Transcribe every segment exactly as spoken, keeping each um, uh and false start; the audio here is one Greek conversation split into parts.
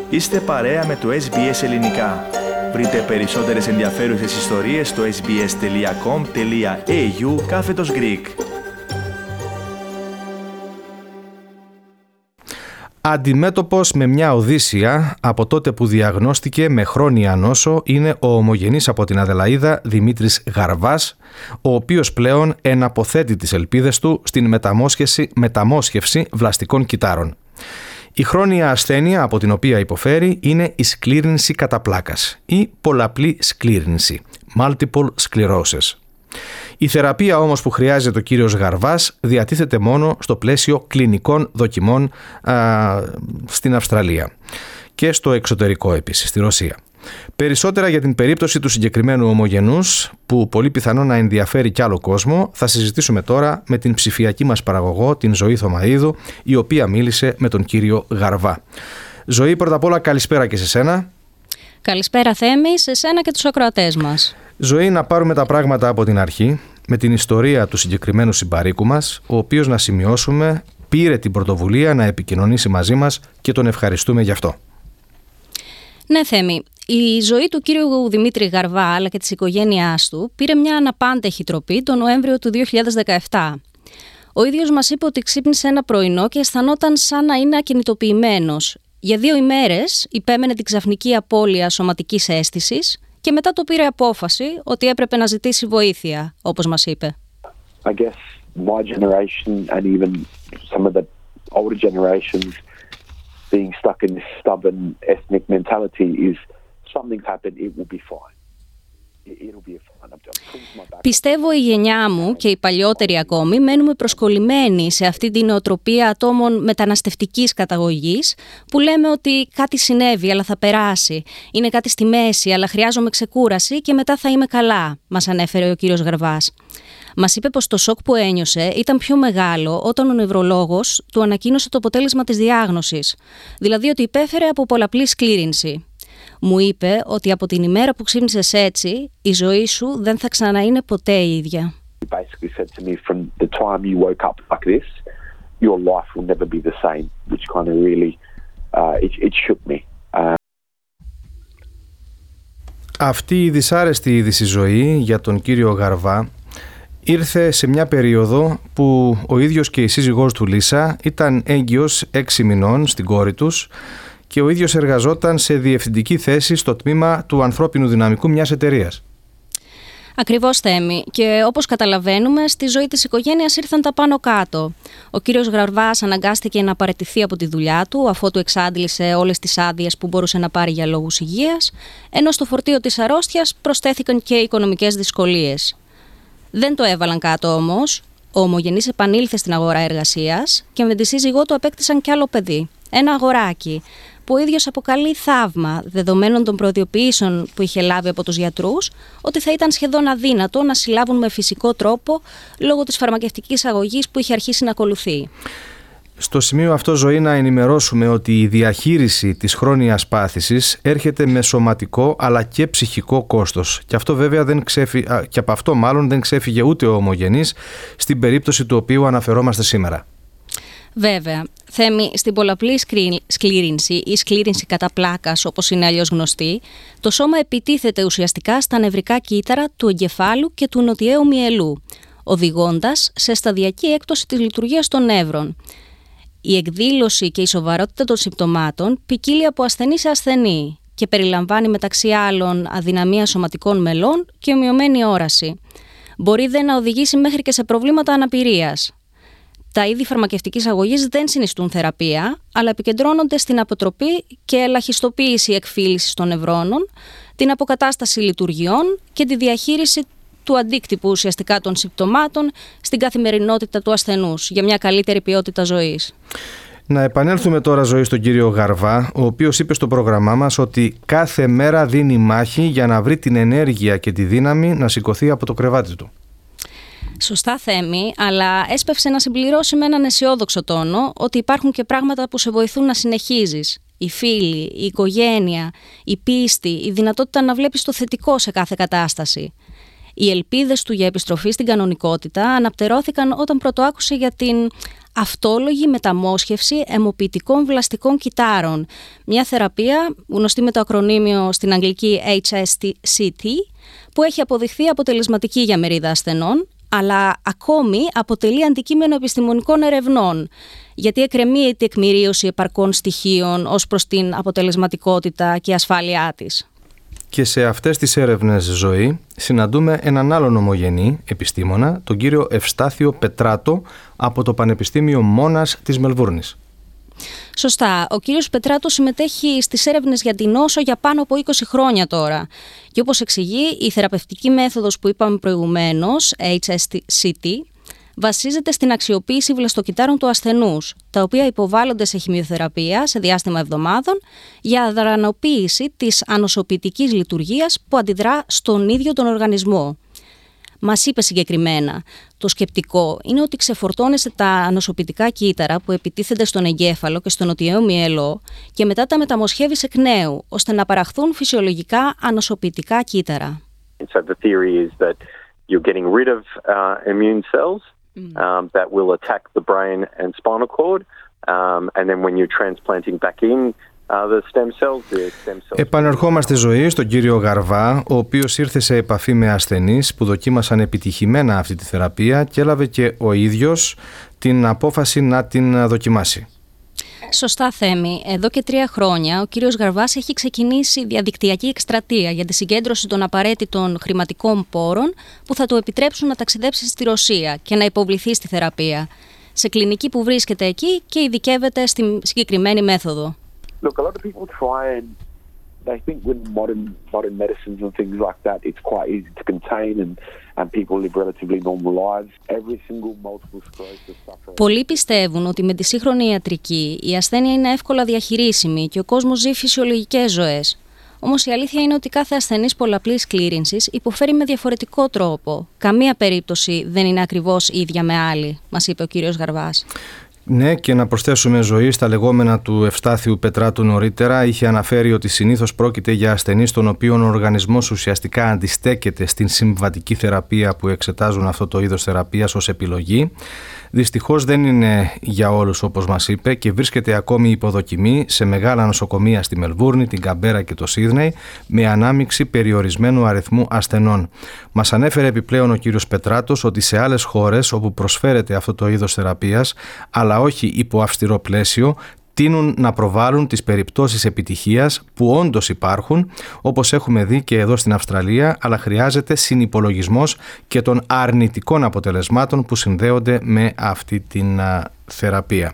Είστε παρέα με το ες μπι ες Ελληνικά. Βρείτε περισσότερες ενδιαφέρουσες ιστορίες στο sbs.com.au κάθετος Greek. Αντιμέτωπος με μια οδύσσια από τότε που διαγνώστηκε με χρόνια νόσο είναι ο ομογενής από την Αδελαΐδα Δημήτρης Γαρβάς, ο οποίος πλέον εναποθέτει τις ελπίδες του στην μεταμόσχευση, μεταμόσχευση βλαστικών κυττάρων. Η χρόνια ασθένεια από την οποία υποφέρει είναι η σκλήρυνση κατά πλάκας ή πολλαπλή σκλήρυνση, multiple sclerosis. Η θεραπεία όμως που χρειάζεται ο κύριος Γαρβάς διατίθεται μόνο στο πλαίσιο κλινικών δοκιμών α, στην Αυστραλία και στο εξωτερικό επίσης, στη Ρωσία. Περισσότερα για την περίπτωση του συγκεκριμένου ομογενούς, που πολύ πιθανό να ενδιαφέρει κι άλλο κόσμο, θα συζητήσουμε τώρα με την ψηφιακή μας παραγωγό, την Ζωή Θωμαΐδου, η οποία μίλησε με τον κύριο Γαρβά. Ζωή, πρώτα απ' όλα καλησπέρα και σε σένα. Καλησπέρα Θέμη, σε σένα και τους ακροατές μας. Ζωή, να πάρουμε τα πράγματα από την αρχή, με την ιστορία του συγκεκριμένου συμπαρίκου μας, ο οποίος, να σημειώσουμε, πήρε την πρωτοβουλία να επικοινωνήσει μαζί μας και τον ευχαριστούμε γι' αυτό. Ναι Θέμη, η ζωή του κύριου Δημήτρη Γαρβά αλλά και της οικογένειάς του πήρε μια αναπάντεχη τροπή τον Νοέμβριο του δύο χιλιάδες δεκαεπτά. Ο ίδιος μας είπε ότι ξύπνησε ένα πρωινό και αισθανόταν σαν να είναι ακινητοποιημένος. Για δύο ημέρες υπέμενε την ξαφνική απώλεια σωματικής αίσθησης και μετά το πήρε απόφαση ότι έπρεπε να ζητήσει βοήθεια, όπως μας είπε. I guess my generation and even some of the older generations being stuck in this stubborn ethnic mentality is something's happened, it will be fine. It'll be fine. Πιστεύω η γενιά μου και οι παλιότεροι ακόμη μένουμε προσκολλημένοι σε αυτή την νοοτροπία ατόμων μεταναστευτικής καταγωγής που λέμε ότι κάτι συνέβη αλλά θα περάσει, είναι κάτι στη μέση αλλά χρειάζομαι ξεκούραση και μετά θα είμαι καλά, μας ανέφερε ο κύριος Γαρβάς. Μας είπε πως το σοκ που ένιωσε ήταν πιο μεγάλο όταν ο νευρολόγος του ανακοίνωσε το αποτέλεσμα της διάγνωσης, δηλαδή ότι υπέφερε από πολλαπλή σκλήρυνση. Μου είπε ότι από την ημέρα που ξύπνησες έτσι, η ζωή σου δεν θα ξαναείνε ποτέ η ίδια. Basically said to me, from the time you woke up like this, your life will never be the same, which kind of really, uh, it, it shook me. Uh... Αυτή η δυσάρεστη είδηση, Ζωή, για τον κύριο Γαρβά ήρθε σε μια περίοδο που ο ίδιος και η σύζυγός του Λίσα ήταν έγκυος έξι μηνών στην κόρη τους και ο ίδιος εργαζόταν σε διευθυντική θέση στο τμήμα του ανθρώπινου δυναμικού μιας εταιρείας. Ακριβώς Θέμη, και όπως καταλαβαίνουμε στη ζωή της οικογένειας ήρθαν τα πάνω κάτω. Ο κύριος Γαρβάς αναγκάστηκε να παραιτηθεί από τη δουλειά του αφότου εξάντλησε όλες τις άδειες που μπορούσε να πάρει για λόγους υγείας, ενώ στο φορτίο της αρρώστιας προσθέθηκαν και οικονομικές δυσκολίες. Δεν το έβαλαν κάτω όμως. Ο ομογενής επανήλθε στην αγορά εργασίας και με τη σύζυγό του απέκτησαν κι άλλο παιδί, ένα αγοράκι, που ο ίδιος αποκαλεί θαύμα, δεδομένων των προειδοποιήσεων που είχε λάβει από τους γιατρούς ότι θα ήταν σχεδόν αδύνατο να συλλάβουν με φυσικό τρόπο λόγω της φαρμακευτικής αγωγής που είχε αρχίσει να ακολουθεί. Στο σημείο αυτό, Ζωή, να ενημερώσουμε ότι η διαχείριση της χρόνιας πάθησης έρχεται με σωματικό αλλά και ψυχικό κόστος. Και αυτό βέβαια δεν ξέφυ... και από αυτό μάλλον δεν ξέφυγε ούτε ο ομογενής στην περίπτωση του οποίου αναφερόμαστε σήμερα. Βέβαια. Θέμη, στην πολλαπλή σκλήρυνση ή σκλήρυνση κατά πλάκας, όπως είναι αλλιώς γνωστή, το σώμα επιτίθεται ουσιαστικά στα νευρικά κύτταρα του εγκεφάλου και του νοτιαίου μυελού, οδηγώντας σε σταδιακή έκπτωση της λειτουργίας των νεύρων. Η εκδήλωση και η σοβαρότητα των συμπτωμάτων ποικίλει από ασθενή σε ασθενή και περιλαμβάνει μεταξύ άλλων αδυναμία σωματικών μελών και ομοιωμένη όραση. Μπορεί δε να οδηγήσει μέχρι και σε προβλήματα αναπηρίας. Τα είδη φαρμακευτικής αγωγής δεν συνιστούν θεραπεία, αλλά επικεντρώνονται στην αποτροπή και ελαχιστοποίηση εκφύλησης των νευρώνων, την αποκατάσταση λειτουργιών και τη διαχείριση του αντίκτυπου ουσιαστικά των συμπτωμάτων στην καθημερινότητα του ασθενούς για μια καλύτερη ποιότητα ζωής. Να επανέλθουμε τώρα, Ζωή, στον κύριο Γαρβά, ο οποίος είπε στο πρόγραμμά μας ότι κάθε μέρα δίνει μάχη για να βρει την ενέργεια και τη δύναμη να σηκωθεί από το κρεβάτι του. Σωστά Θέμη, αλλά έσπευσε να συμπληρώσει με έναν αισιόδοξο τόνο ότι υπάρχουν και πράγματα που σε βοηθούν να συνεχίζεις. Οι φίλοι, η οικογένεια, η πίστη, η δυνατότητα να βλέπεις το θετικό σε κάθε κατάσταση. Οι ελπίδες του για επιστροφή στην κανονικότητα αναπτερώθηκαν όταν πρωτοάκουσε για την αυτόλογη μεταμόσχευση αιμοποιητικών βλαστικών κυττάρων. Μια θεραπεία γνωστή με το ακρονίμιο στην αγγλική έιτς ες σι τι, που έχει αποδειχθεί αποτελεσματική για μερίδα ασθενών, αλλά ακόμη αποτελεί αντικείμενο επιστημονικών ερευνών, γιατί εκκρεμεί η τεκμηρίωση επαρκών στοιχείων ως προς την αποτελεσματικότητα και ασφάλειά της. Και σε αυτές τις έρευνες, Ζωή, συναντούμε έναν άλλον ομογενή επιστήμονα, τον κύριο Ευστάθιο Πετράτο, από το Πανεπιστήμιο Μόνας της Μελβούρνης. Σωστά. Ο κύριος Πετράτος συμμετέχει στις έρευνες για την νόσο για πάνω από είκοσι χρόνια τώρα. Και όπως εξηγεί, η θεραπευτική μέθοδος που είπαμε προηγουμένως, έιτς ες σι τι, βασίζεται στην αξιοποίηση βλαστοκυττάρων του ασθενούς, τα οποία υποβάλλονται σε χημειοθεραπεία σε διάστημα εβδομάδων για αδρανοποίηση της ανοσοποιητικής λειτουργίας που αντιδρά στον ίδιο τον οργανισμό. Μας είπε συγκεκριμένα, το σκεπτικό είναι ότι ξεφορτώνεσαι τα ανοσοποιητικά κύτταρα που επιτίθενται στον εγκέφαλο και στο νοτιαίο μυελό και μετά τα μεταμοσχεύεις εκ νέου, ώστε να παραχθούν φυσιολογικά ανοσοποιητικά κύτταρα. So the theory is that you're getting rid of uh, immune cells um, that will attack the brain and spinal cord, um, and then when you're transplanting back in uh, the stem cells, the stem cells. Επανερχόμαστε, Ζωή, στον κύριο Γαρβά, ο οποίος ήρθε σε επαφή με ασθενείς που δοκίμασαν επιτυχημένα αυτή τη θεραπεία και έλαβε και ο ίδιος την απόφαση να την δοκιμάσει. Σωστά, Θέμη. Εδώ και τρία χρόνια ο κύριος Γαρβάς έχει ξεκινήσει διαδικτυακή εκστρατεία για τη συγκέντρωση των απαραίτητων χρηματικών πόρων που θα του επιτρέψουν να ταξιδέψει στη Ρωσία και να υποβληθεί στη θεραπεία, σε κλινική που βρίσκεται εκεί και ειδικεύεται στη συγκεκριμένη μέθοδο. Look, a lot of people try and they think with modern modern medicines and things like that, it's quite easy to contain and and people live relatively normal lives. Every single multiple sclerosis sufferer. Πολλοί πιστεύουν ότι με τη σύγχρονη ιατρική η ασθένεια είναι εύκολα διαχειρίσιμη και ο κόσμος ζει φυσιολογικές ζωές. Όμως η αλήθεια είναι ότι κάθε ασθενής πολλαπλής σκλήρυνσης υποφέρει με διαφορετικό τρόπο. Καμία περίπτωση δεν είναι ακριβώς ίδια με άλλη, μας είπε ο κύριος Γαρβάς. Ναι, και να προσθέσουμε, Ζωή, στα λεγόμενα του Ευστάθιου Πετράτου νωρίτερα, είχε αναφέρει ότι συνήθως πρόκειται για ασθενείς των οποίων ο οργανισμός ουσιαστικά αντιστέκεται στην συμβατική θεραπεία που εξετάζουν αυτό το είδος θεραπείας ως επιλογή. Δυστυχώς δεν είναι για όλους, όπως μας είπε, και βρίσκεται ακόμη υποδοκιμή σε μεγάλα νοσοκομεία στη Μελβούρνη, την Καμπέρα και το Σίδνεϊ, με ανάμειξη περιορισμένου αριθμού ασθενών. Μας ανέφερε επιπλέον ο κύριος Πετράτος ότι σε άλλες χώρες όπου προσφέρεται αυτό το είδος θεραπείας, αλλά όχι υπό αυστηρό πλαίσιο, τείνουν να προβάλλουν τις περιπτώσεις επιτυχίας που όντως υπάρχουν, όπως έχουμε δει και εδώ στην Αυστραλία, αλλά χρειάζεται συνυπολογισμός και των αρνητικών αποτελεσμάτων που συνδέονται με αυτή την α, θεραπεία.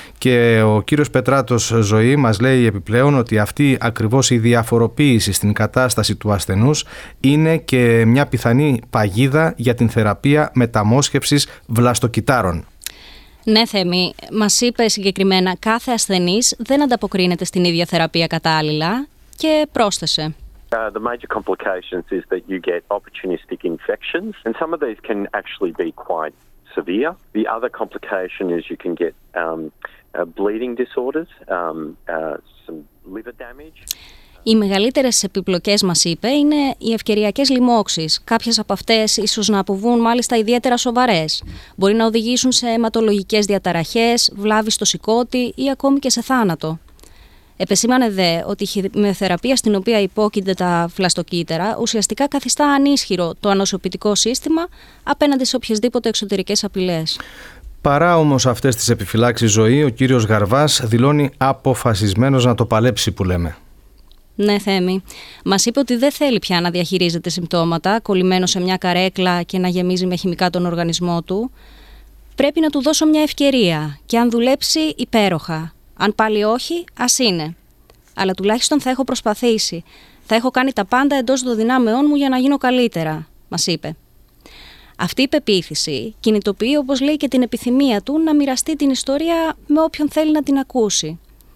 Και ο κύριος Πετράτος, Ζωή, μας λέει επιπλέον ότι αυτή ακριβώς η διαφοροποίηση στην κατάσταση του ασθενούς είναι και μια πιθανή παγίδα για την θεραπεία μεταμόσχευσης βλαστοκυττάρων. Ναι, Θέμη, μας είπε συγκεκριμένα κάθε ασθενής δεν ανταποκρίνεται στην ίδια θεραπεία κατάλληλα και πρόσθεσε. Uh, the major complications is that you get opportunistic infections, and some of these can actually be quite severe. The other complication is you can get um, uh, bleeding disorders, um, uh, some liver damage. Οι μεγαλύτερες επιπλοκές, μας είπε, είναι οι ευκαιριακές λοιμώξεις. Κάποιες από αυτές ίσως να αποβούν μάλιστα ιδιαίτερα σοβαρές. Μπορεί να οδηγήσουν σε αιματολογικές διαταραχές, βλάβη στο σηκώτη ή ακόμη και σε θάνατο. Επεσήμανε δε ότι η χημειοθεραπεία στην οποία υπόκεινται τα βλαστοκύτταρα ουσιαστικά καθιστά ανίσχυρο το ανοσοποιητικό σύστημα απέναντι σε οποιασδήποτε εξωτερικές απειλές. Παρά όμως αυτές τις επιφυλάξεις, Ζωή, ο κύριος Γαρβάς δηλώνει αποφασισμένος να το παλέψει, που λέμε. Ναι, Θέμη. Μας είπε ότι δεν θέλει πια να διαχειρίζεται συμπτώματα, κολλημένο σε μια καρέκλα και να γεμίζει με χημικά τον οργανισμό του. Πρέπει να του δώσω μια ευκαιρία και αν δουλέψει, υπέροχα. Αν πάλι όχι, ας είναι. Αλλά τουλάχιστον θα έχω προσπαθήσει. Θα έχω κάνει τα πάντα εντός των δυνάμεών μου για να γίνω καλύτερα, μας είπε. Αυτή η πεποίθηση κινητοποιεί, όπως λέει, και την επιθυμία του να μοιραστεί την ιστορία με όποιον θέλει να την ακούσει.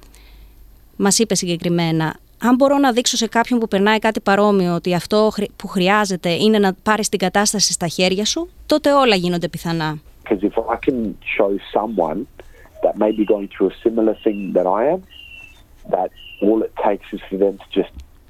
Μας είπε συγκεκριμένα: αν μπορώ να δείξω σε κάποιον που περνάει κάτι παρόμοιο ότι αυτό που χρειάζεται είναι να πάρεις την κατάσταση στα χέρια σου, τότε όλα γίνονται πιθανά. Because if I can show someone that may be going through a similar thing that I am, that all it takes is for them to just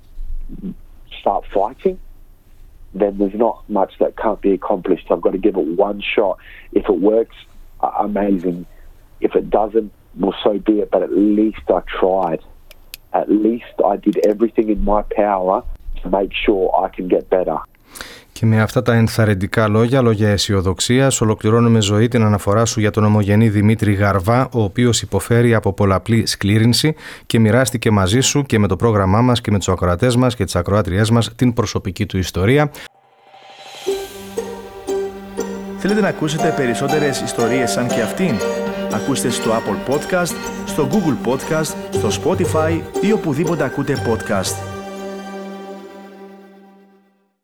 start fighting, then there's not much that can't be accomplished. I've got to give it one shot. If it works, amazing. If it doesn't, well, so be it, but at least I tried. At least I did everything in my power to make sure I can get better. Και με αυτά τα ενθαρρυντικά λόγια, λόγια αισιοδοξίας, ολοκληρώνουμε, Ζωή, την αναφορά σου για τον ομογενή Δημήτρη Γαρβά, ο οποίος υποφέρει από πολλαπλή σκλήρινση και μοιράστηκε μαζί σου και με το πρόγραμμά μας και με τους ακροατές μας και τις ακροάτριές μας την προσωπική του ιστορία. Θέλετε να ακούσετε περισσότερες ιστορίες σαν και αυτήν? Ακούστε στο Apple Podcast, στο Google Podcast, στο Spotify ή οπουδήποτε ακούτε podcast.